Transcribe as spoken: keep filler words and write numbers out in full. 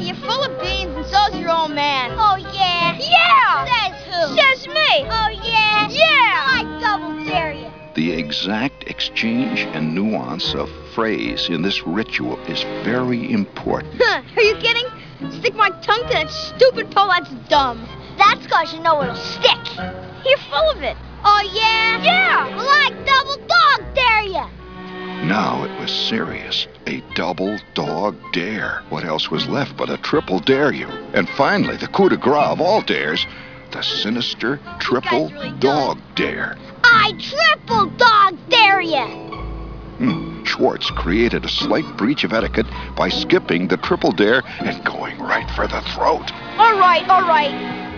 you're full of beans and so's your old man. Oh, yeah? Yeah! Says who? Says me. Oh, yeah? Yeah! I double dare you. The exact exchange and nuance of phrase in this ritual is very important. Huh, are you kidding? Stick my tongue to that stupid pole, that's dumb. That's cause you know it'll stick. You're full of it. Oh, yeah? Yeah! Well, I double dog dare you. Now it was serious. A double dog dare. What else was left but a triple dare you? And finally, the coup de grace of all dares, the sinister triple really dog dare. I triple dog dare you. Hmm. Schwartz created a slight breach of etiquette by skipping the triple dare and going right for the throat. All right, all right.